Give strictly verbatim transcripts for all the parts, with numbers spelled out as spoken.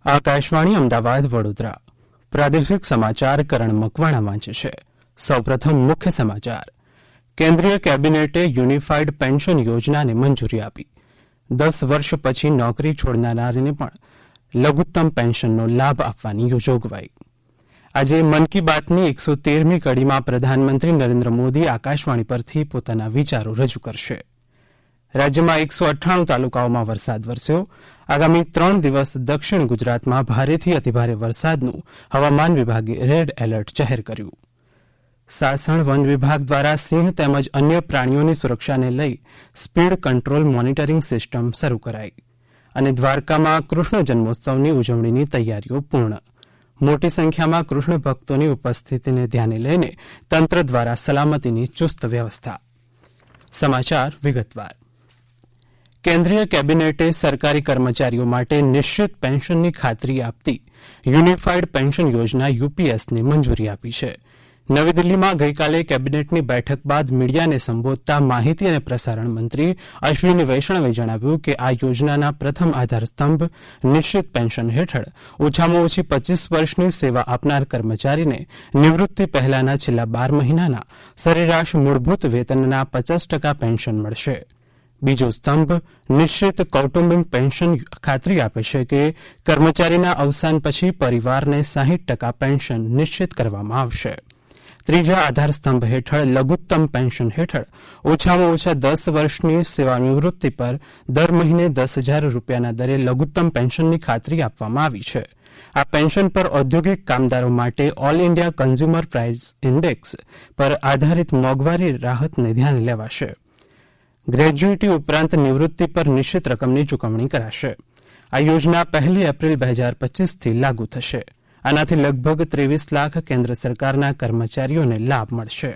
આકાશવાણી અમદાવાદ વડોદરા પ્રાદેશિક સમાચાર કરણ મકવાણા વાંચે છે. સૌપ્રથમ મુખ્ય સમાચાર. કેન્દ્રીય કેબિનેટે યુનિફાઈડ પેન્શન યોજનાને મંજૂરી આપી. દસ વર્ષ પછી નોકરી છોડનારાને પણ લઘુત્તમ પેન્શનનો લાભ આપવાની જોગવાઈ. આજે મન કી બાતની એકસો તેરમી કડીમાં પ્રધાનમંત્રી નરેન્દ્ર મોદી આકાશવાણી પરથી પોતાના વિચારો રજૂ કરશે. રાજ્યમાં એકસો અઠ્ઠાણું તાલુકાઓમાં વરસાદ વરસ્યો. આગામી ત્રણ દિવસ દક્ષિણ ગુજરાતમાં ભારેથી અતિભારે વરસાદનું હવામાન વિભાગે રેડ એલર્ટ જાહેર કર્યું. સાસણ વન વિભાગ દ્વારા સિંહ તેમજ અન્ય પ્રાણીઓની સુરક્ષાને લઈ સ્પીડ કંટ્રોલ મોનિટરિંગ સિસ્ટમ શરૂ કરાઈ. અને દ્વારકામાં કૃષ્ણ જન્મોત્સવની ઉજવણીની તૈયારીઓ પૂર્ણ. મોટી સંખ્યામાં કૃષ્ણ ભક્તોની ઉપસ્થિતિને ધ્યાને લઈને તંત્ર દ્વારા સલામતીની ચુસ્ત વ્યવસ્થા. સમાચાર વિગતવાર. કેન્દ્રીય કેબિનેટે સરકારી કર્મચારીઓ માટે નિશ્ચિત પેન્શનની ખાતરી આપતી યુનિફાઈડ પેન્શન યોજના યુપીએસને મંજૂરી આપી છે. નવી દિલ્હીમાં ગઈકાલે કેબિનેટની બેઠક બાદ મીડિયાને સંબોધતા માહિતી અને પ્રસારણ મંત્રી અશ્વિની વૈષ્ણવે જણાવ્યું કે આ યોજનાના પ્રથમ આધારસ્તંભ નિશ્ચિત પેન્શન હેઠળ ઓછામાં ઓછી પચીસ વર્ષની સેવા આપનાર કર્મચારીને નિવૃત્તિ પહેલાના છેલ્લા બાર મહિનાના સરેરાશ મૂળભૂત વેતનના પચાસ ટકા પેન્શન મળશે. બીજો સ્તંભ નિશ્ચિત કૌટુંબિક પેન્શન ખાતરી આપે છે કે કર્મચારીના અવસાન પછી પરિવારને સાહીઠ ટકા પેન્શન નિશ્ચિત કરવામાં આવશે. ત્રીજા આધાર સ્તંભ હેઠળ લઘુત્તમ પેન્શન હેઠળ ઓછામાં ઓછા દસ વર્ષની સેવાનિવૃત્તિ પર દર મહિને દસ હજાર રૂપિયાના દરે લઘુત્તમ પેન્શનની ખાતરી આપવામાં આવી છે. આ પેન્શન પર ઔદ્યોગિક કામદારો માટે all India consumer price index પર આધારિત મોંઘવારી રાહતને ધ્યાને લેવાશે. ગ્રેજ્યુઇટી ઉપરાંત નિવૃત્તિ પર નિશ્ચિત રકમની ચૂકવણી કરાશે. આ યોજના પહેલી એપ્રિલ બે હજાર પચીસથી લાગુ થશે. આનાથી લગભગ ત્રેવીસ લાખ કેન્દ્ર સરકારના કર્મચારીઓને લાભ મળશે.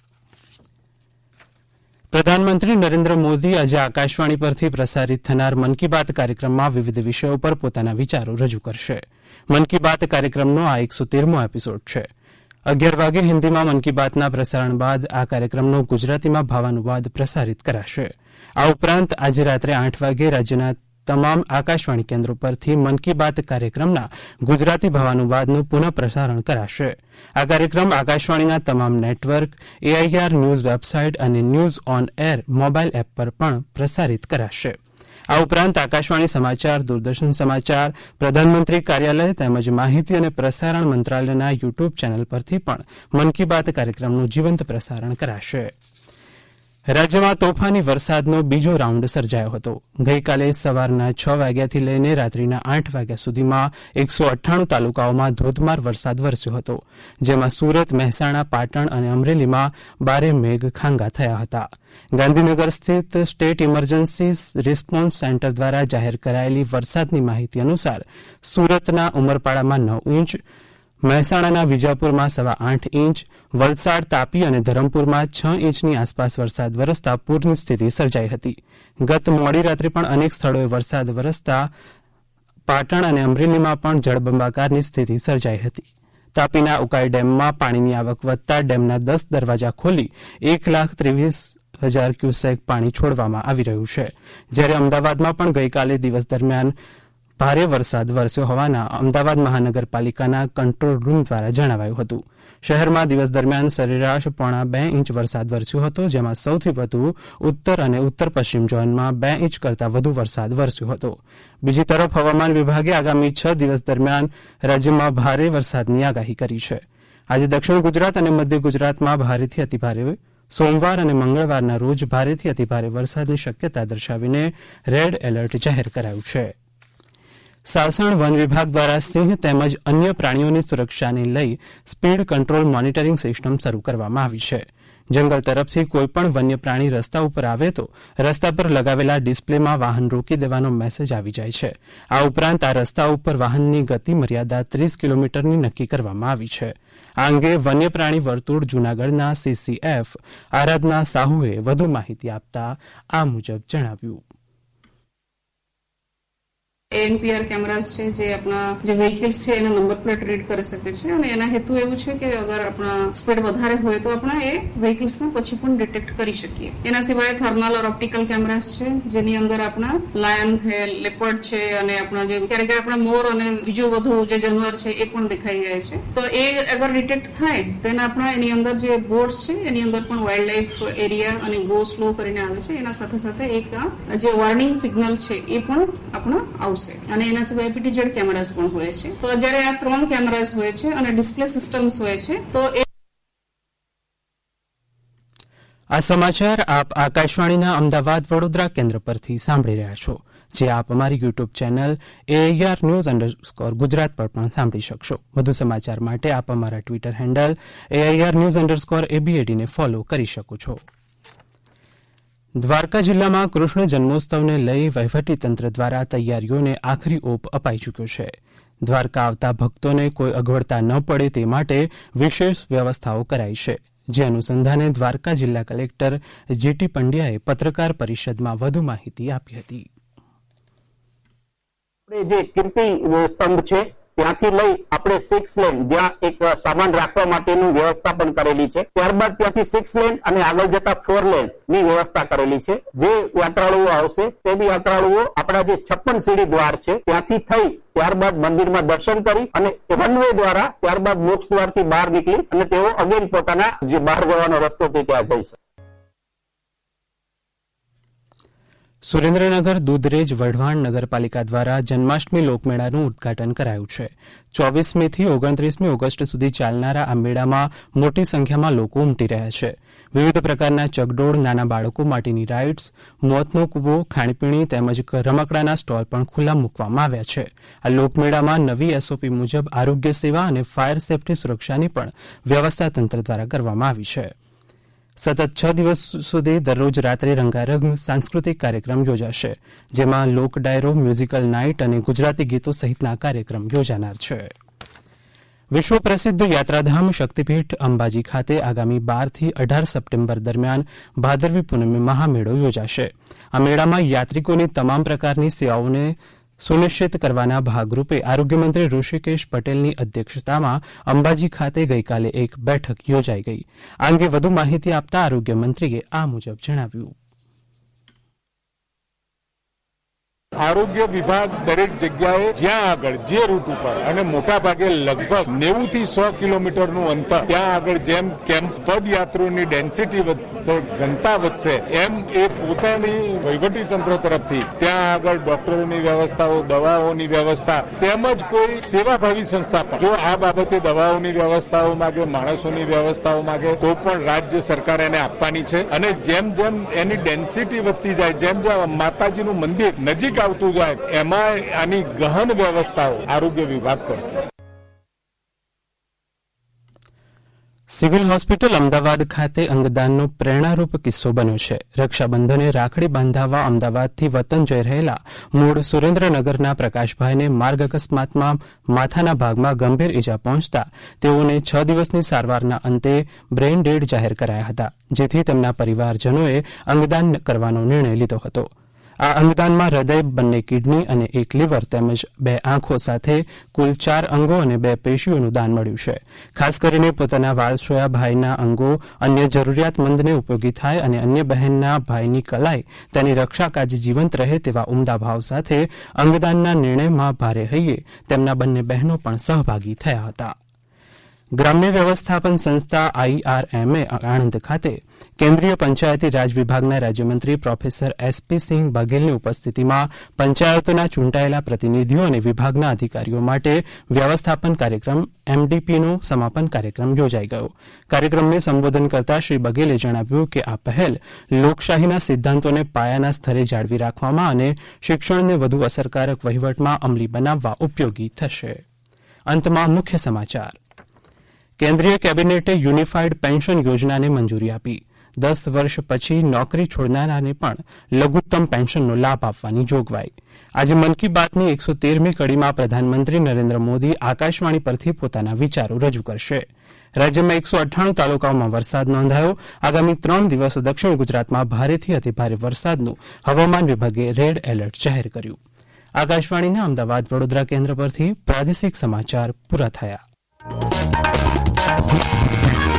પ્રધાનમંત્રી નરેન્દ્ર મોદી આજે આકાશવાણી પરથી પ્રસારિત થનાર મન કી બાત કાર્યક્રમમાં વિવિધ વિષયો પર પોતાના વિચારો રજૂ કરશે. મન કી બાત કાર્યક્રમનો આ એકસો તેરમો એપિસોડ છે. અગિયાર વાગે હિન્દીમાં મન કી બાતના પ્રસારણ બાદ આ કાર્યક્રમનો ગુજરાતીમાં ભાવાનુવાદ પ્રસારિત કરાશે. આ ઉપરાંત આજે રાત્રે આઠ વાગે રાજ્યના તમામ આકાશવાણી કેન્દ્રો પરથી મન કી બાત કાર્યક્રમના ગુજરાતી ભાવાનુવાદનું પુનઃ પ્રસારણ કરાશે. આ કાર્યક્રમ આકાશવાણીના તમામ નેટવર્ક, એઆઈઆર ન્યૂઝ વેબસાઇટ અને news on air mobile app પર પણ પ્રસારિત કરાશે. આ ઉપરાંત આકાશવાણી સમાચાર, દૂરદર્શન સમાચાર, પ્રધાનમંત્રી કાર્યાલય તેમજ માહિતી અને પ્રસારણ મંત્રાલયના યુટ્યુબ ચેનલ પરથી પણ મન કી બાત કાર્યક્રમનું જીવંત પ્રસારણ કરાશે. રાજ્યમાં તોફાની વરસાદનો બીજો રાઉન્ડ સર્જાયો હતો. ગઈકાલે સવારના છ વાગ્યાથી લઈને રાત્રિના આઠ વાગ્યા સુધીમાં એકસો અઠ્ઠાણું તાલુકાઓમાં ધોધમાર વરસાદ વરસ્યો હતો, જેમાં સુરત, મહેસાણા, પાટણ અને અમરેલીમાં બારે મેઘ ખાંગા થયા હતા. ગાંધીનગર સ્થિત સ્ટેટ ઇમરજન્સી રિસ્પોન્સ સેન્ટર દ્વારા જાહેર કરાયેલી વરસાદની માહિતી અનુસાર સુરતના ઉમરપાડામાં નવ ઇંચ, મહેસાણાના વિજાપુરમાં સવા આઠ ઇંચ, વલસાડ, તાપી અને ધરમપુરમાં છ ઇંચની આસપાસ વરસાદ વરસતા પૂરની સ્થિતિ સર્જાઈ હતી. ગત મોડી રાત્રે પણ અનેક સ્થળોએ વરસાદ વરસતા પાટણ અને અમરેલીમાં પણ જળબંબાકારની સ્થિતિ સર્જાઈ હતી. તાપીના ઉકાઈ ડેમમાં પાણીની આવક વધતા ડેમના દસ દરવાજા ખોલી એક લાખ ત્રેવીસ હજાર ક્યુસેક પાણી છોડવામાં આવી રહ્યું છે. જ્યારે અમદાવાદમાં પણ ગઈકાલે દિવસ દરમિયાન ભારે વરસાદ વરસ્યો હોવાના અમદાવાદ મહાનગરપાલિકાના કંટ્રોલ રૂમ દ્વારા જણાવાયું હતું. શહેરમાં દિવસ દરમિયાન સરેરાશ પોણા બે ઇંચ વરસાદ વરસ્યો હતો, જેમાં સૌથી વધુ ઉત્તર અને ઉત્તર પશ્ચિમ ઝોનમાં બે ઇંચ કરતાં વધુ વરસાદ વરસ્યો હતો. બીજી તરફ હવામાન વિભાગે આગામી છ દિવસ દરમિયાન રાજ્યમાં ભારે વરસાદની આગાહી કરી છે. આજે દક્ષિણ ગુજરાત અને મધ્ય ગુજરાતમાં ભારેથી અતિભારે, સોમવાર અને મંગળવારના રોજ ભારેથી અતિભારે વરસાદની શક્યતા દર્શાવીને રેડ એલર્ટ જાહેર કરાયું છે. સાસણ વન વિભાગ દ્વારા સિંહ તેમજ અન્ય પ્રાણીઓની સુરક્ષાને લઈ સ્પીડ કંટ્રોલ મોનિટરિંગ સિસ્ટમ શરૂ કરવામાં આવી છે. જંગલ તરફથી કોઈપણ વન્ય પ્રાણી રસ્તા ઉપર આવે તો રસ્તા પર લગાવેલા ડિસ્પ્લેમાં વાહન રોકી દેવાનો મેસેજ આવી જાય છે. આ ઉપરાંત આ રસ્તા ઉપર વાહનની ગતિ મર્યાદા ત્રીસ કિલોમીટરની નક્કી કરવામાં આવી છે. આ અંગે વન્ય પ્રાણી વર્તુળ જૂનાગઢના સીસીએફ આરાધના સાહુએ વધુ માહિતી આપતા આ મુજબ જણાવ્યું. એએનપીઆર કેમેરાસ છે જે આપણા જે વ્હીકલ્સ છે એના નંબર પ્લેટ રીડ કરી શકે છે અને એના હેતુ એવું છે કે અગર આપણા સ્પીડ વધારે હોય તો આપણે એ વ્હીકલ્સને પછી પણ ડિટેક્ટ કરી શકીએ. એના સિવાય થર્મલ ઓર ઓપ્ટિકલ કેમેરાસ છે જેની અંદર આપણા લાયન છે, લેપર્ડ છે અને આપણા જે ક્યારેક આપણા મોર અને બીજું બધું જે જાનવર છે એ પણ દેખાઈ જાય છે. તો એ અગર ડિટેક્ટ થાય તો એના આપણા એની અંદર જે બોર્ડ્સ છે એની અંદર પણ વાઇલ્ડ લાઇફ એરિયા અને ગો સ્લો કરીને આવે છે. એના સાથે સાથે એક જે વોર્નિંગ સિગ્નલ છે એ પણ આપણા આવશે અને એના સિવાય પીટીઝેડ કેમેરાસ પણ હોય છે. તો જ્યારે આ ત્રણ કેમેરાસ હોય છે અને ડિસ્પ્લે સિસ્ટમ્સ હોય છે તો એ આ સમાચાર આપ આકાશવાણીના અમદાવાદ વડોદરા કેન્દ્ર પરથી સાંભળી રહ્યા છો, જે આપ અમારી YouTube channel AIR news underscore Gujarat પર પણ સાંભળી શકશો. વધુ સમાચાર માટે આપ અમારા Twitter handle AIR news underscore એબીએડીને ફોલો કરી શકો છો. દ્વારકા જિલ્લામાં કૃષ્ણ જન્મોત્સવને લઈ વહીવટીતંત્ર દ્વારા તૈયારીઓને આખરી ઓપ અપાઈ ચૂક્યો છે. દ્વારકા આવતા ભક્તોને કોઈ અગવડતા ન પડે તે માટે વિશેષ વ્યવસ્થાઓ કરાઈ છે, જે અનુસંધાને દ્વારકા જિલ્લા કલેક્ટર જીટી પંડ્યાએ પત્રકાર પરિષદમાં વધુ માહિતી આપી હતી. જે કીર્તિ સ્તંભ છે ત્યાંથી લઈ આપણે સિક્સ લેન જ્યાં એક સામાન રાખવા માટેની વ્યવસ્થા પણ કરેલી છે. ત્યારબાદ ત્યાંથી સિક્સ લેન અને આગળ જતા ફોર લેન ની વ્યવસ્થા કરેલી છે. જે યાત્રાળુઓ આવશે તે બી યાત્રાળુઓ આપણા જે છપ્પન સીડી દ્વાર છે ત્યાંથી થઈ ત્યારબાદ મંદિરમાં દર્શન કરી અને રનવે દ્વારા ત્યારબાદ મોક્ષ દ્વારથી બહાર નીકળી અને તેઓ અગેન પોતાના જે બહાર જવાનો રસ્તો તે ત્યાં જઈ શકે. સુરેન્દ્રનગર દૂધરેજ વઢવાણ નગરપાલિકા દ્વારા જન્માષ્ટમી લોકમેળાનું ઉદઘાટન કરાયું છે. ચોવીસમીથી ઓગણત્રીસમી ઓગસ્ટ સુધી ચાલનારા આ મેળામાં મોટી સંખ્યામાં લોકો ઉમટી રહ્યા છે. વિવિધ પ્રકારના ચગડોળ, નાના બાળકો માટેની રાઇડ્સ, મોતનો કૂવો, ખાણીપીણી તેમજ રમકડાના સ્ટોલ પણ ખુલ્લા મૂકવામાં આવ્યા છે. આ લોકમેળામાં નવી એસઓપી મુજબ આરોગ્ય સેવા અને ફાયર સેફટી સુરક્ષાની પણ વ્યવસ્થા તંત્ર દ્વારા કરવામાં આવી છે. સતત છ દિવસ સુધી દરરોજ રાત્રે રંગારંગ સાંસ્કૃતિક કાર્યક્રમ યોજાશે, જેમાં લોક ડાયરો, મ્યુઝિકલ નાઇટ અને ગુજરાતી ગીતો સહિતના કાર્યક્રમ યોજાનાર છે. વિશ્વ પ્રસિદ્ધ યાત્રાધામ શક્તિપીઠ અંબાજી ખાતે આગામી બારથી અઢાર સપ્ટેમ્બર દરમિયાન ભાદરવી પૂનમે મહામેળો યોજાશે. આ મેળામાં યાત્રિકોની તમામ પ્રકારની સેવાઓને સુનિશ્ચિત કરવાના ભાગરૂપે આરોગ્યમંત્રી ઋષિકેશ પટેલની અધ્યક્ષતામાં અંબાજી ખાતે ગઈકાલે એક બેઠક યોજાઈ ગઈ. આ અંગે વધુ માહિતી આપતા આરોગ્યમંત્રીએ આ મુજબ જણાવ્યું. આરોગ્ય વિભાગ દરેક જગ્યાએ જ્યાં આગળ જે રૂટ ઉપર અને મોટા ભાગે લગભગ નેવું થી સો કિલોમીટરનું અંતર ત્યાં આગળ જેમ કેમ પદયાત્રીઓની ડેન્સિટી વધશે, ઘનતા વધશે, એમ એ પોતાની વહીવટી તંત્ર તરફથી ત્યાં આગળ ડોક્ટરોની વ્યવસ્થાઓ, દવાઓની વ્યવસ્થા તેમજ કોઈ સેવાભાવી સંસ્થા પણ જો આ બાબતે દવાઓની વ્યવસ્થાઓ માગે, માણસોની વ્યવસ્થાઓ માગે તો પણ રાજ્ય સરકાર એને આપવાની છે. અને જેમ જેમ એની ડેન્સિટી વધતી જાય, જેમ જેમ માતાજીનું મંદિર નજીક આવતું જાય, એમાં આની ગહન વ્યવસ્થાઓ આરોગ્ય વિભાગ કરશે. સિવિલ હોસ્પિટલ અમદાવાદ ખાતે અંગદાનનો પ્રેરણારૂપ કિસ્સો બન્યો છે. રક્ષાબંધને રાખડી બાંધાવવા અમદાવાદથી વતન જઈ રહેલા મૂળ સુરેન્દ્રનગરના પ્રકાશભાઈને માર્ગ અકસ્માતમાં માથાના ભાગમાં ગંભીર ઇજા પહોંચતા તેઓને છ દિવસની સારવારના અંતે બ્રેઇન ડેડ જાહેર કરાયા હતા, જેથી તેમના પરિવારજનોએ અંગદાન કરવાનો નિર્ણય લીધો હતો. આ અંગદાનમાં હૃદય, બંને કિડની અને એક લીવર તેમજ બે આંખો સાથે કુલ ચાર અંગો અને બે પેશીઓનું દાન મળ્યું છે. ખાસ કરીને પોતાના વાલસોયા ભાઈના અંગો અન્ય જરૂરિયાતમંદને ઉપયોગી થાય અને અન્ય બહેનના ભાઈની કલાઈ તેની રક્ષા કાજે જીવંત રહે તેવા ઉમદા ભાવ સાથે અંગદાનના નિર્ણયમાં ભારે હૈયે તેમના બંને બહેનો પણ સહભાગી થયા હતા. ગ્રામ્ય વ્યવસ્થાપન સંસ્થા આઈઆરએમએ આણંદ ખાતે કેન્દ્રીય પંચાયતી રાજ વિભાગના રાજ્યમંત્રી પ્રોફેસર એસપી સિંહ બઘેલની ઉપસ્થિતિમાં પંચાયતોના ચૂંટાયેલા પ્રતિનિધિઓ અને વિભાગના અધિકારીઓ માટે વ્યવસ્થાપન કાર્યક્રમ એમડીપીનો સમાપન કાર્યક્રમ યોજાઈ ગયો. કાર્યક્રમને સંબોધન કરતા શ્રી બઘેલે જણાવ્યું કે આ પહેલ લોકશાહીના સિદ્ધાંતોને પાયાના સ્તરે જાળવી રાખવામાં અને શિક્ષણને વધુ અસરકારક વહીવટમાં અમલી બનાવવા ઉપયોગી થશે. અંતમાં મુખ્ય સમાચાર. કેન્દ્રીય કેબિનેટે યુનિફાઈડ પેન્શન યોજનાને મંજૂરી આપી. દસ વર્ષ પછી નોકરી છોડનારાને પણ લઘુત્તમ પેન્શનનો લાભ આપવાની જોગવાઈ. આજે મન કી બાતની એકસો તેરમી કડીમાં પ્રધાનમંત્રી નરેન્દ્ર મોદી આકાશવાણી પરથી પોતાના વિચારો રજૂ કરશે. રાજ્યમાં એકસો અઠ્ઠાણું તાલુકાઓમાં વરસાદ નોંધાયો. આગામી ત્રણ દિવસ દક્ષિણ ગુજરાતમાં ભારેથી અતિભારે વરસાદનું હવામાન વિભાગે રેડ એલર્ટ જાહેર કર્યું. આકાશવાણીના અમદાવાદ વડોદરા કેન્દ્ર પરથી પ્રાદેશિક સમાચાર પૂરા થયા.